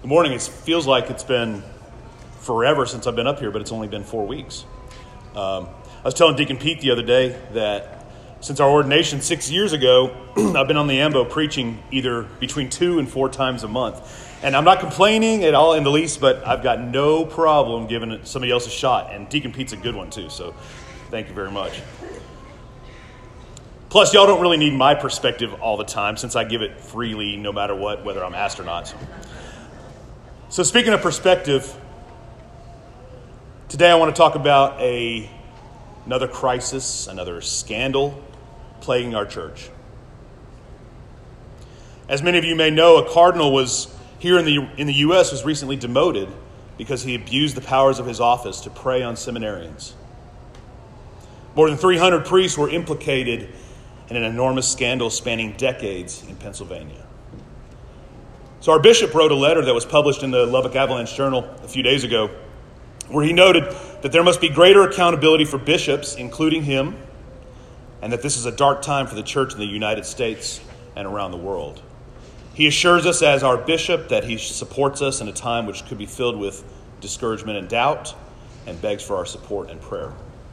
Good morning. It feels like it's been forever since I've been up here, but it's only been 4 weeks. I was telling Deacon Pete the other day that since our ordination 6 years ago, I've been on the AMBO preaching either between 2 and 4 times a month. And I'm not complaining at all in the least, but I've got no problem giving somebody else a shot. And Deacon Pete's a good one too, so thank you very much. Plus, y'all don't really need my perspective all the time since I give it freely no matter what, whether I'm asked or not. So speaking of perspective, today I want to talk about another crisis, another scandal plaguing our church. As many of you may know, a cardinal was here in the U.S. was recently demoted because he abused the powers of his office to prey on seminarians. More than 300 priests were implicated in an enormous scandal spanning decades in Pennsylvania. So our bishop wrote a letter that was published in the Lubbock Avalanche Journal a few days ago, where he noted that there must be greater accountability for bishops, including him, and that this is a dark time for the church in the United States and around the world. He assures us as our bishop that he supports us in a time which could be filled with discouragement and doubt, and begs for our support and prayer.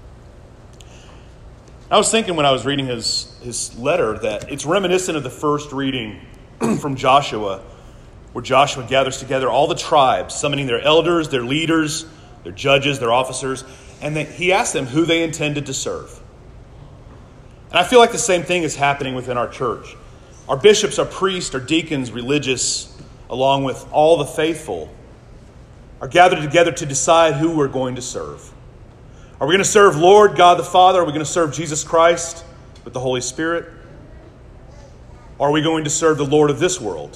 I was thinking when I was reading his letter that it's reminiscent of the first reading from Joshua, where Joshua gathers together all the tribes, summoning their elders, their leaders, their judges, their officers, and then he asks them who they intended to serve. And I feel like the same thing is happening within our church. Our bishops, our priests, our deacons, religious, along with all the faithful, are gathered together to decide who we're going to serve. Are we going to serve Lord God the Father? Are we going to serve Jesus Christ with the Holy Spirit? Or are we going to serve the Lord of this world?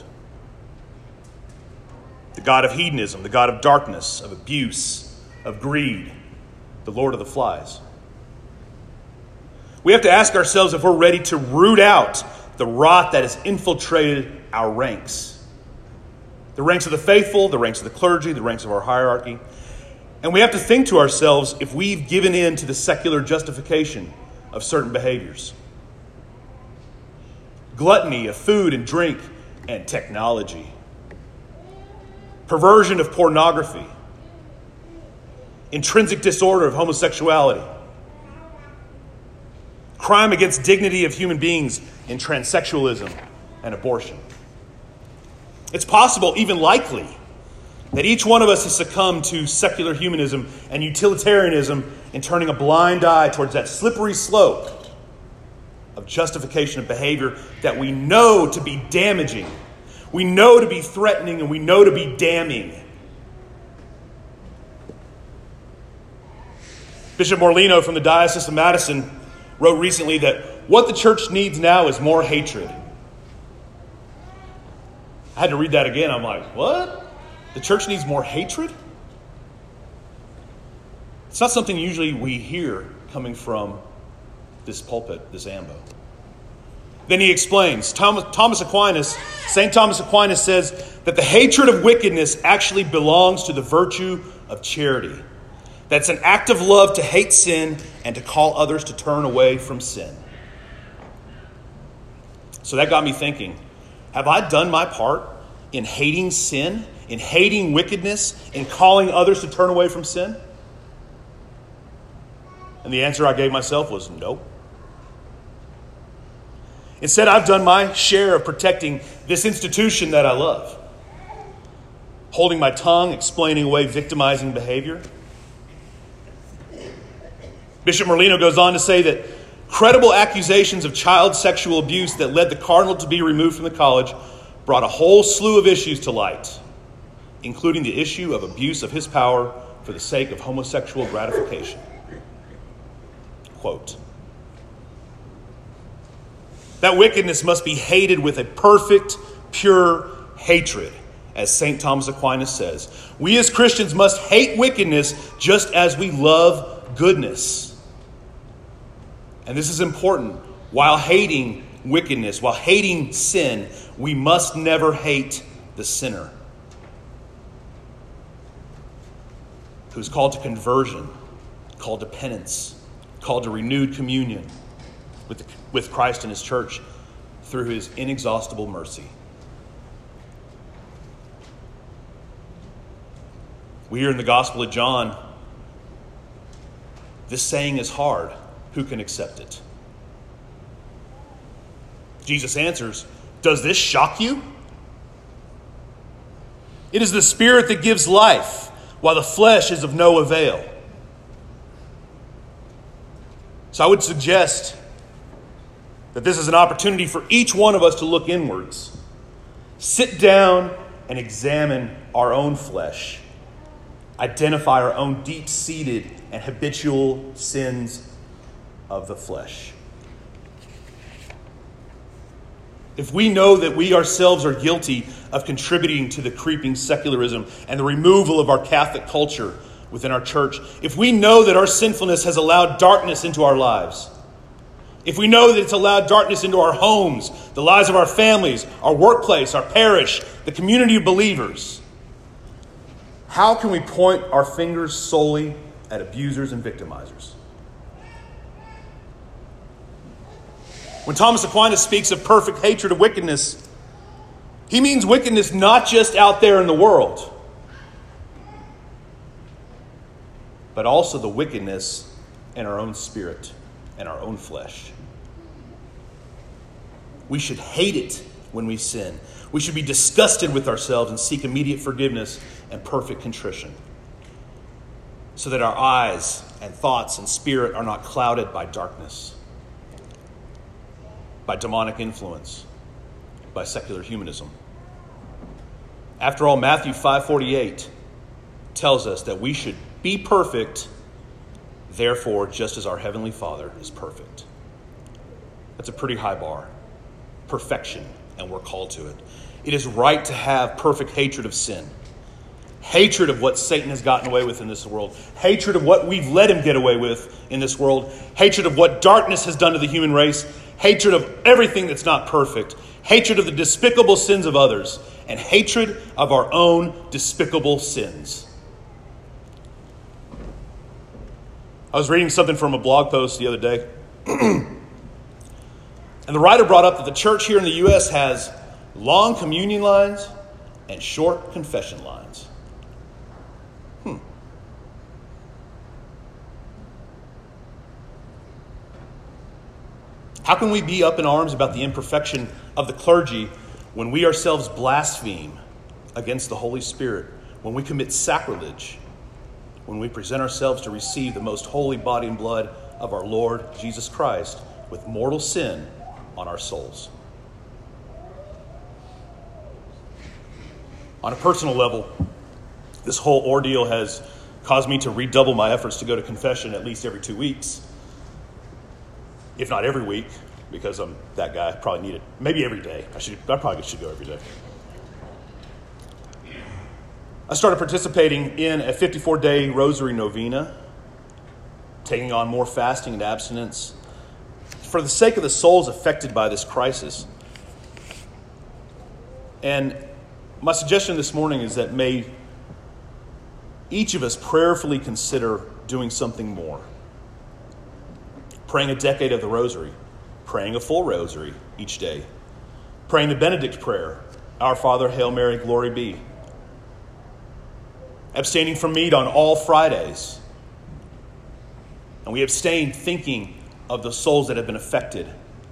The God of hedonism, the God of darkness, of abuse, of greed, the Lord of the flies. We have to ask ourselves if we're ready to root out the rot that has infiltrated our ranks. The ranks of the faithful, the ranks of the clergy, the ranks of our hierarchy. And we have to think to ourselves if we've given in to the secular justification of certain behaviors. Gluttony of food and drink and technology. Perversion of pornography. Intrinsic disorder of homosexuality. Crime against dignity of human beings in transsexualism and abortion. It's possible, even likely, that each one of us has succumbed to secular humanism and utilitarianism in turning a blind eye towards that slippery slope of justification of behavior that we know to be damaging, we know to be threatening, and we know to be damning. Bishop Morlino from the Diocese of Madison wrote recently that what the church needs now is more hatred. I had to read that again. I'm like, what? The church needs more hatred? It's not something usually we hear coming from this pulpit, this AMBO. Then he explains, St. Thomas Aquinas says that the hatred of wickedness actually belongs to the virtue of charity. That's an act of love to hate sin and to call others to turn away from sin. So that got me thinking, have I done my part in hating sin, in hating wickedness, in calling others to turn away from sin? And the answer I gave myself was no. Instead, I've done my share of protecting this institution that I love. Holding my tongue, explaining away victimizing behavior. Bishop Morlino goes on to say that credible accusations of child sexual abuse that led the cardinal to be removed from the college brought a whole slew of issues to light, including the issue of abuse of his power for the sake of homosexual gratification. Quote, that wickedness must be hated with a perfect, pure hatred, as St. Thomas Aquinas says. We as Christians must hate wickedness just as we love goodness. And this is important. While hating wickedness, while hating sin, we must never hate the sinner, who's called to conversion, called to penance, called to renewed communion with Christ and his church through his inexhaustible mercy. We hear in the Gospel of John, this saying is hard. Who can accept it? Jesus answers, does this shock you? It is the Spirit that gives life, while the flesh is of no avail. So I would suggest that this is an opportunity for each one of us to look inwards, sit down and examine our own flesh, identify our own deep-seated and habitual sins of the flesh. If we know that we ourselves are guilty of contributing to the creeping secularism and the removal of our Catholic culture within our church, if we know that our sinfulness has allowed darkness into our lives, if we know that it's allowed darkness into our homes, the lives of our families, our workplace, our parish, the community of believers, how can we point our fingers solely at abusers and victimizers? When Thomas Aquinas speaks of perfect hatred of wickedness, he means wickedness not just out there in the world, but also the wickedness in our own spirit and our own flesh. We should hate it when we sin. We should be disgusted with ourselves and seek immediate forgiveness and perfect contrition, so that our eyes and thoughts and spirit are not clouded by darkness, by demonic influence, by secular humanism. After all, Matthew 5:48 tells us that we should be perfect, therefore, just as our Heavenly Father is perfect. That's a pretty high bar. Perfection, and we're called to it. It is right to have perfect hatred of sin. Hatred of what Satan has gotten away with in this world. Hatred of what we've let him get away with in this world. Hatred of what darkness has done to the human race. Hatred of everything that's not perfect. Hatred of the despicable sins of others. And hatred of our own despicable sins. I was reading something from a blog post the other day. And the writer brought up that the church here in the U.S. has long communion lines and short confession lines. How can we be up in arms about the imperfection of the clergy when we ourselves blaspheme against the Holy Spirit, when we commit sacrilege, when we present ourselves to receive the most holy body and blood of our Lord Jesus Christ with mortal sin on our souls? On a personal level, this whole ordeal has caused me to redouble my efforts to go to confession at least every 2 weeks. If not every week, because I'm that guy, I probably need it. Maybe every day. I probably should go every day. I started participating in a 54-day rosary novena, taking on more fasting and abstinence for the sake of the souls affected by this crisis. And my suggestion this morning is that may each of us prayerfully consider doing something more. Praying a decade of the rosary, praying a full rosary each day, praying the Benedict prayer, Our Father, Hail Mary, Glory be. Abstaining from meat on all Fridays. And we abstain thinking of the souls that have been affected.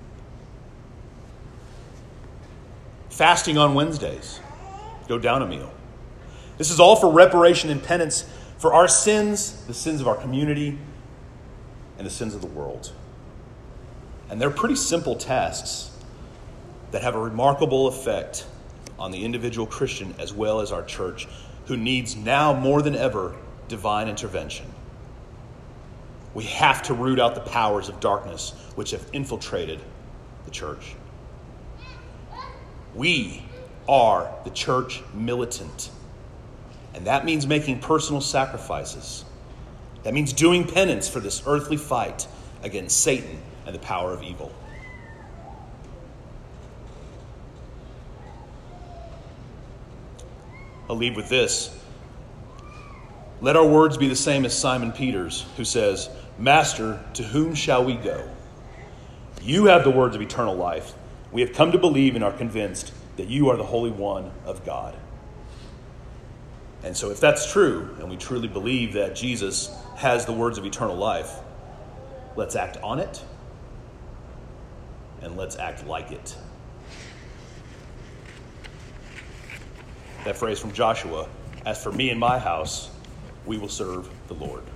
Fasting on Wednesdays. Go down a meal. This is all for reparation and penance for our sins, the sins of our community, and the sins of the world. And they're pretty simple tasks that have a remarkable effect on the individual Christian as well as our church, who needs now more than ever divine intervention. We have to root out the powers of darkness which have infiltrated the church. We are the church militant. And that means making personal sacrifices. That means doing penance for this earthly fight against Satan and the power of evil. I'll leave with this. Let our words be the same as Simon Peter's, who says, Master, to whom shall we go? You have the words of eternal life. We have come to believe and are convinced that you are the Holy One of God. And so if that's true, and we truly believe that Jesus has the words of eternal life, let's act on it, and let's act like it. That phrase from Joshua, as for me and my house, we will serve the Lord.